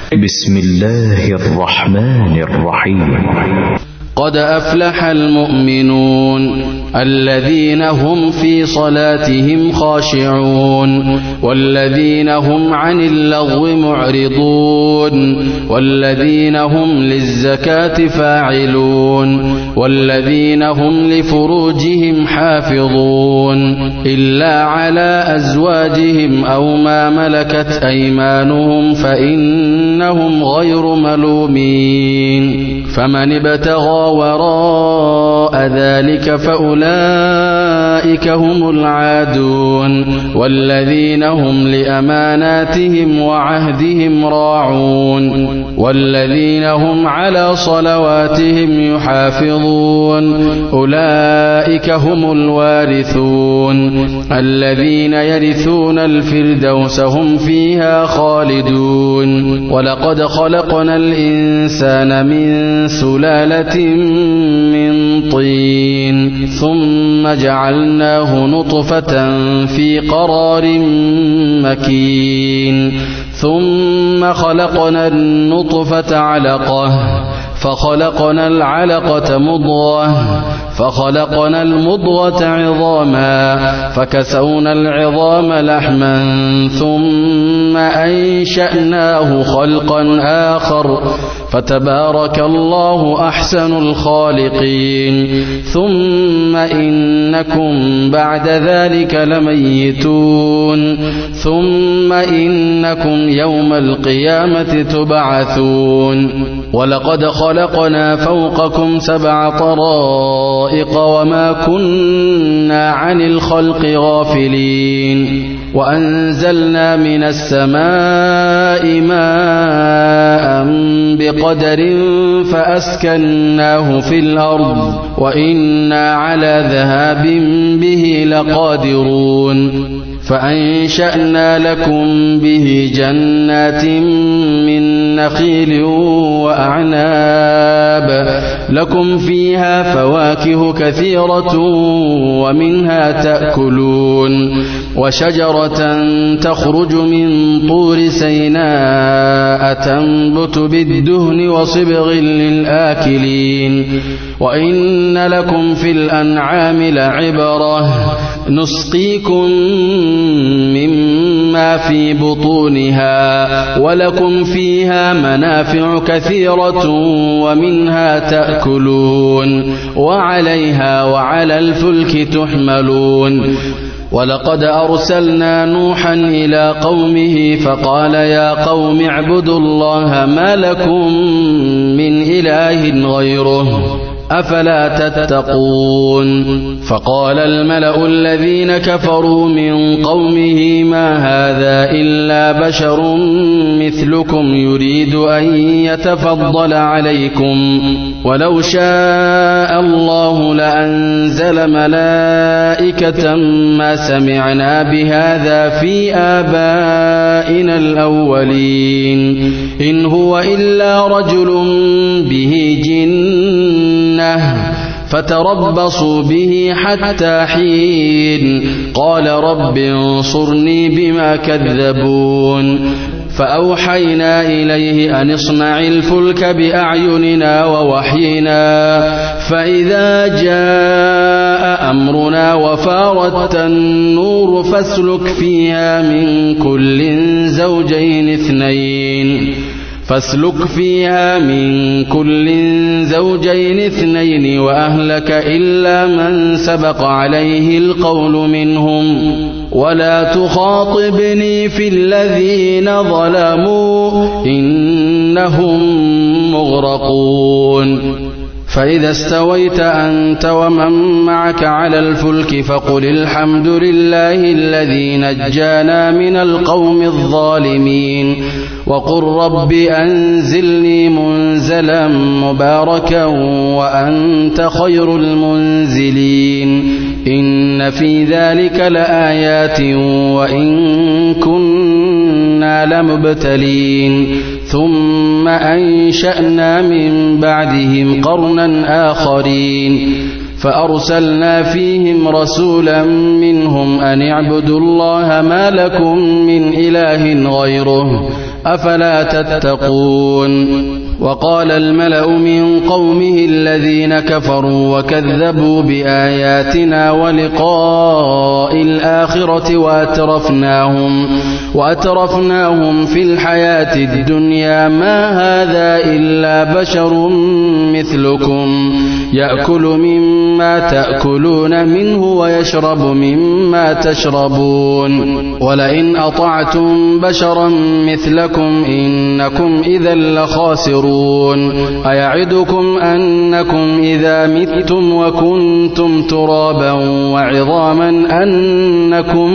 بسم الله الرحمن الرحيم. قد أفلح المؤمنون الذين هم في صلاتهم خاشعون والذين هم عن اللغو معرضون والذين هم للزكاة فاعلون والذين هم لفروجهم حافظون إلا على أزواجهم أو ما ملكت أيمانهم فإنهم غير ملومين. فمن ابتغى وراء ذلك فأولئك هم العادون والذين هم لأماناتهم وعهدهم راعون والذين هم على صلواتهم يحافظون أولئك هم الوارثون الذين يرثون الفردوس هم فيها خالدون. ولقد خلقنا الإنسان من سلالة من طين ثم جعلناه نطفة في قرار مكين ثم خلقنا النطفة علقة فخلقنا العلقة مضغة فخلقنا المضغة عظاما فكسونا العظام لحما ثم أنشأناه خلقا آخر فتبارك الله أحسن الخالقين. ثم إنكم بعد ذلك لميتون ثم إنكم يوم القيامة تبعثون. ولقد خلقنا فوقكم 7 طرائق وما كنا عن الخلق غافلين وأنزلنا من السماء ماء بقدر فأسكناه في الأرض وإنا على ذهاب به لقادرون. فأنشأنا لكم به جنات من نخيل وأعناب لكم فيها فواكه كثيرة ومنها تأكلون وشجرة تخرج من طور سيناء تنبت بالدهن وصبغ للآكلين. وإن لكم في الأنعام لعبرة نسقيكم مما في بطونها ولكم فيها منافع كثيرة ومنها تأكلون وعليها وعلى الفلك تحملون. ولقد أرسلنا نوحا إلى قومه فقال يا قوم اعبدوا الله ما لكم من إله غيره أفلا تتقون. فقال الملأ الذين كفروا من قومه ما هذا إلا بشر مثلكم يريد أن يتفضل عليكم ولو شاء الله لأنزل ملائكة ما سمعنا بهذا في آبائنا الأولين إن هو إلا رجل به جنة فتربصوا به حتى حين قال رب انصرني بما كذبون. فأوحينا إليه أن اصنع الفلك بأعيننا ووحينا فإذا جاء أمرنا وفارت النور فاسلك فيها من كل زوجين اثنين وأهلك إلا من سبق عليه القول منهم ولا تخاطبني في الذين ظلموا إنهم مغرقون. فإذا استويت أنت ومن معك على الفلك فقل الحمد لله الذي نجانا من القوم الظالمين وقل رب أنزلني منزلا مباركا وأنت خير المنزلين. إن في ذلك لآيات وإن كنا لمبتلين. ثم أنشأنا من بعدهم قرنا آخرين فأرسلنا فيهم رسولا منهم أن اعبدوا الله ما لكم من إله غيره أفلا تتقون. وقال الملأ من قومه الذين كفروا وكذبوا بآياتنا ولقاء الآخرة وأترفناهم في الحياة الدنيا ما هذا إلا بشر مثلكم يأكل مما تأكلون منه ويشرب مما تشربون ولئن أطعتم بشرا مثلكم إنكم إذا لخاسرون. أيعدكم أنكم إذا متم وكنتم ترابا وعظاما أنكم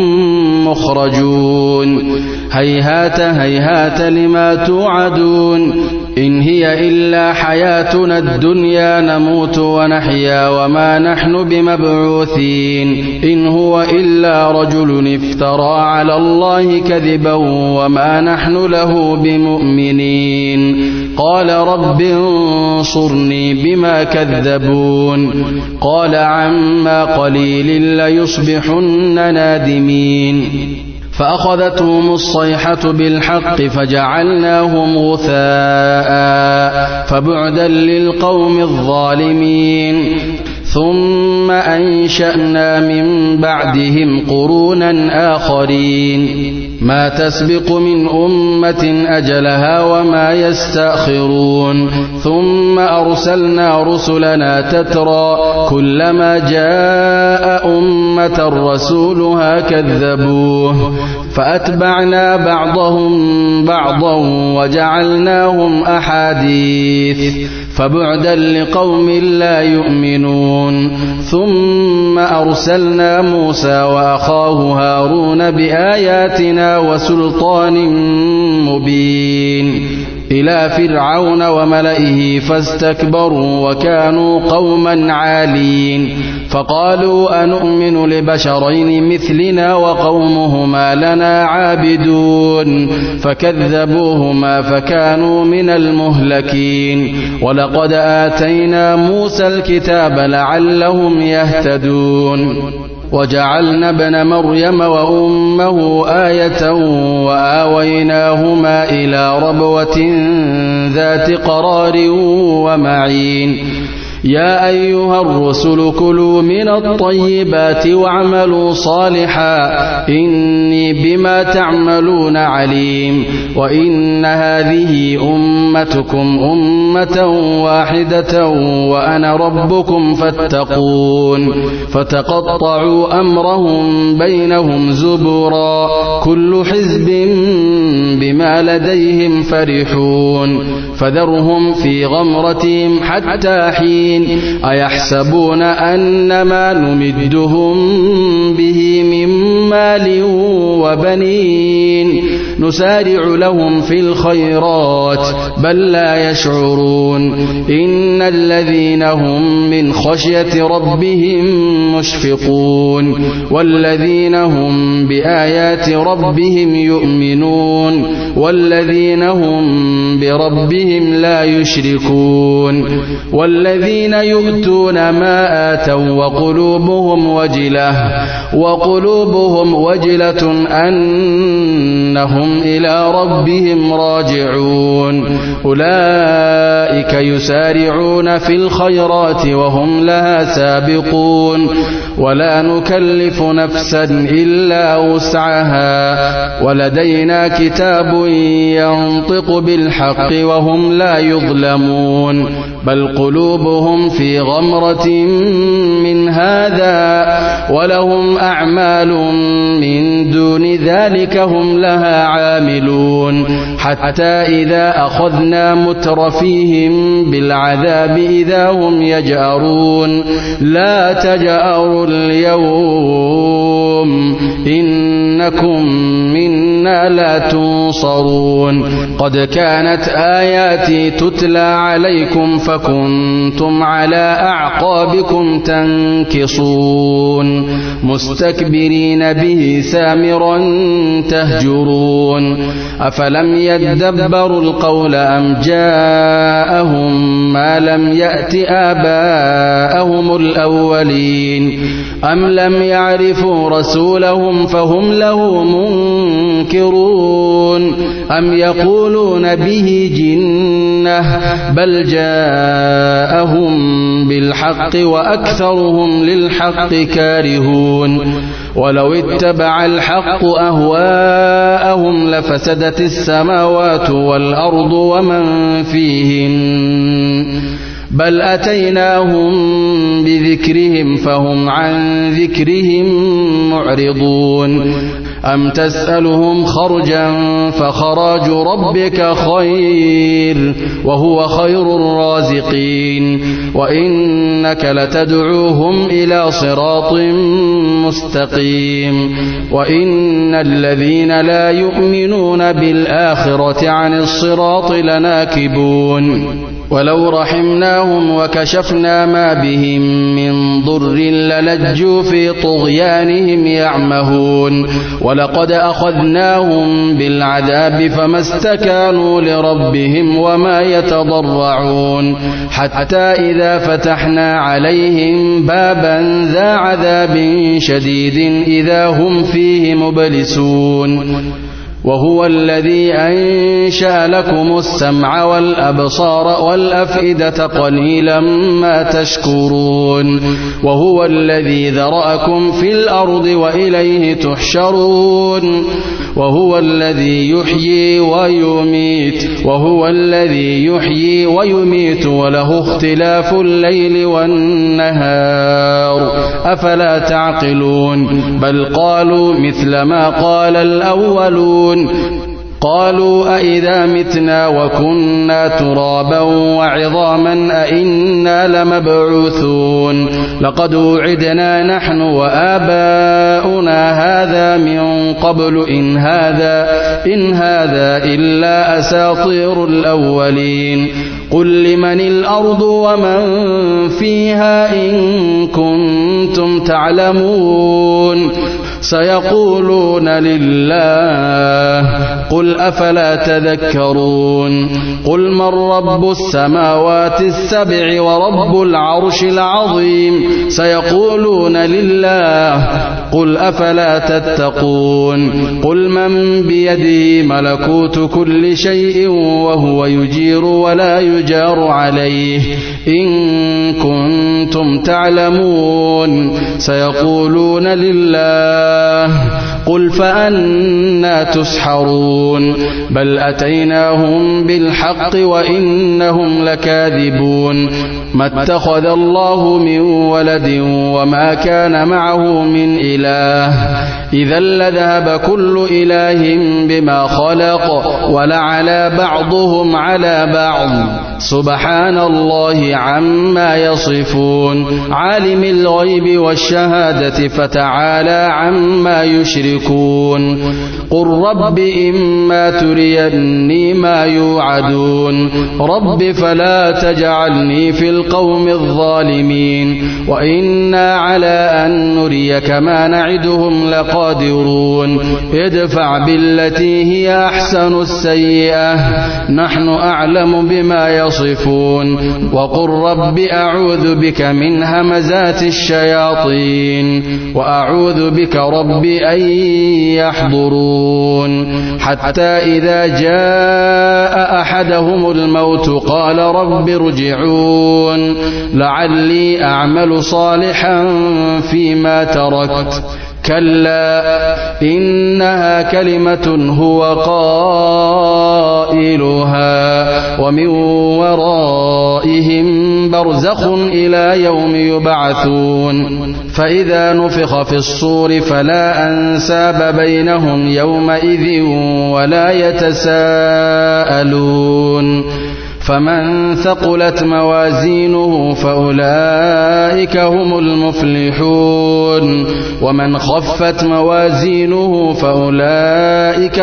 مخرجون. هيهات هيهات لما توعدون. إن هي إلا حياتنا الدنيا نموت ونحيا وما نحن بمبعوثين. إن هو إلا رجل افترى على الله كذبا وما نحن له بمؤمنين. قال رب انصرني بما كذبون. قال عما قليل ليصبحن نادمين. فأخذتهم الصيحة بالحق فجعلناهم غثاء فبعدا للقوم الظالمين. ثم أنشأنا من بعدهم قرونا آخرين ما تسبق من أمة أجلها وما يستأخرون. ثم أرسلنا رسلنا تترى كلما جاء أمة رسولها كذبوه فأتبعنا بعضهم بعضا وجعلناهم أحاديث فبعدا لقوم لا يؤمنون. ثم أرسلنا موسى وأخاه هارون بآياتنا وسلطان مبين إلى فرعون وملئه فاستكبروا وكانوا قوما عالين. فقالوا أنؤمن لبشرين مثلنا وقومهما لنا عابدون فكذبوهما فكانوا من المهلكين. ولقد آتينا موسى الكتاب لعلهم يهتدون. وجعلنا ابن مريم وأمه آية وآويناهما إلى ربوة ذات قرار ومعين. يا أيها الرسل كلوا من الطيبات واعملوا صالحا إني بما تعملون عليم. وإن هذه أمتكم أمة واحدة وأنا ربكم فاتقون. فتقطعوا أمرهم بينهم زبرا كل حزب بما لديهم فرحون. فذرهم في غمرتهم حتى حين. أيحسبون أنما نمدهم به من مال وبنين نسارع لهم في الخيرات بل لا يشعرون. إن الذين هم من خشية ربهم مشفقون والذين هم بآيات ربهم يؤمنون والذين هم بربهم لا يشركون. والذين يؤتون ما آتوا وقلوبهم وجلة أنهم إلى ربهم راجعون. أولئك يسارعون في الخيرات وهم لها سابقون. ولا نكلف نفسا إلا وسعها ولدينا كتاب ينطق بالحق وهم لا يظلمون. بل قلوبهم في غمرة من هذا ولهم أعمال من دون ذلك هم لها عاملون. حتى إذا أخذنا مترفيهم بالعذاب إذا هم يجأرون. لا تجأروا اليوم إنكم منا لا تنصرون. قد كانت آياتي تتلى عليكم فكنتم على أعقابكم تنكصون مستكبرين به سامرا تهجرون. أفلم يدبروا القول أم جاءهم ما لم يأت آباءهم الأولين. أم لم يعرفوا رسولهم فهم له منكرون أم يقولون به جنة بل جاءهم بالحق وأكثرهم للحق كارهون ولو اتبع الحق أهواءهم لفسدت السماوات والأرض ومن فيهن بل أتيناهم بذكرهم فهم عن ذكرهم معرضون أم تسألهم خرجا فخراج ربك خير وهو خير الرازقين وإنك لتدعوهم إلى صراط مستقيم وإن الذين لا يؤمنون بالآخرة عن الصراط لناكبون ولو رحمناهم وكشفنا ما بهم من ضر للجوا في طغيانهم يعمهون ولقد أخذناهم بالعذاب فما استكانوا لربهم وما يتضرعون حتى إذا فتحنا عليهم بابا ذا عذاب شديد إذا هم فيه مبلسون وهو الذي أنشأ لكم السمع والأبصار والأفئدة قليلا ما تشكرون وهو الذي ذرأكم في الأرض وإليه تحشرون وهو الذي يحيي ويميت وله اختلاف الليل والنهار أفلا تعقلون بل قالوا مثل ما قال الأولون قالوا أئذا متنا وكنا ترابا وعظاما أئنا لمبعوثون لقد وعدنا نحن وآباؤنا هذا من قبل إن هذا إلا أساطير الأولين قل لمن الأرض ومن فيها إن كنتم تعلمون سيقولون لله قل أفلا تذكرون قل من رب السماوات السبع ورب العرش العظيم سيقولون لله قل أفلا تتقون قل من بيده ملكوت كل شيء وهو يجير ولا يجار عليه إن كنتم تعلمون سيقولون لله قل فأنى تسحرون بل أتيناهم بالحق وإنهم لكاذبون ما اتخذ الله من ولد وما كان معه من إله إذا لذهب كل إله بما خلق ولعلى بعضهم على بعض سبحان الله عما يصفون عالم الغيب والشهادة فتعالى عما يشركون قل رب إما تريني ما يوعدون رب فلا تجعلني في القوم الظالمين وإنا على أن نريك ما نعدهم لقادرون ادفع بالتي هي أحسن السيئة نحن أعلم بما يصفون وقل رب أعوذ بك من همزات الشياطين وأعوذ بك رب أن يحضرون حتى إذا جاء أحدهم الموت قال رب ارجعون لعلي أعمل صالحا فيما تركت كلا إنها كلمة هو قائلها ومن ورائهم برزخ إلى يوم يبعثون فإذا نفخ في الصور فلا أنساب بينهم يومئذ ولا يتساءلون فمن ثقلت موازينه فأولئك هم المفلحون ومن خفت موازينه فأولئك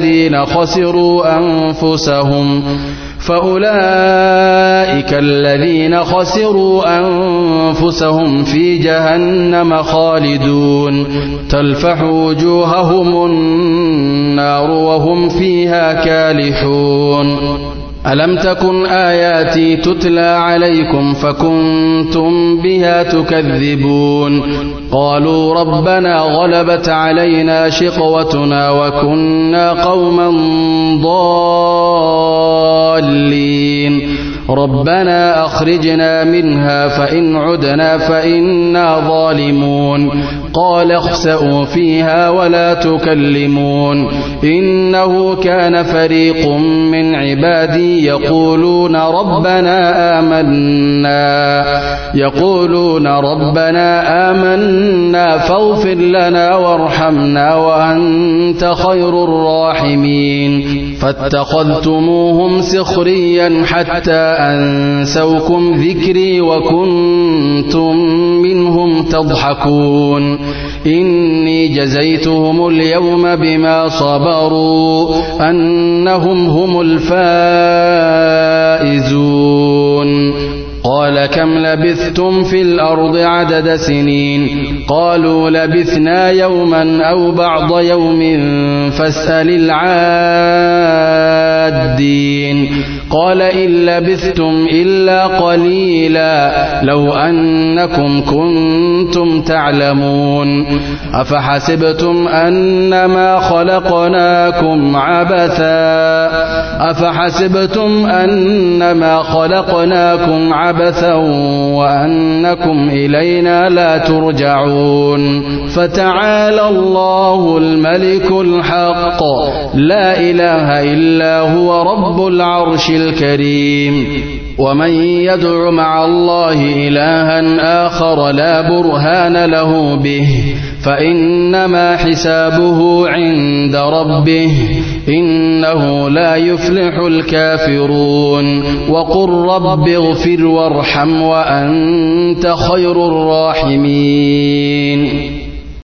الذين خسروا أنفسهم في جهنم خالدون تلفح وجوههم النار وهم فيها كالحون ألم تكن آياتي تتلى عليكم فكنتم بها تكذبون قالوا ربنا غلبت علينا شقوتنا وكنا قوما ضالين ربنا أخرجنا منها فإن عدنا فإنا ظالمون قال اخسئوا فيها ولا تكلمون إنه كان فريق من عبادي يقولون ربنا آمنا فاغفر لنا وارحمنا وأنت خير الراحمين فاتخذتموهم سخريا حتى أنسوكم ذكري وكنتم منهم تضحكون إني جزيتهم اليوم بما صبروا أنهم هم الفائزون قال كم لبثتم في الأرض عدد سنين قالوا لبثنا يوما أو بعض يوم فاسأل العادين قال إن لبثتم إلا قليلا لو أنكم كنتم تعلمون أفحسبتم أنما خلقناكم عبثا وأنكم إلينا لا ترجعون فتعالى الله الملك الحق لا إله إلا هو رب العرش الكريم ومن يدع مع الله إلها آخر لا برهان له به فإنما حسابه عند ربه إنه لا يفلح الكافرون وقل رب اغفر وارحم وأنت خير الراحمين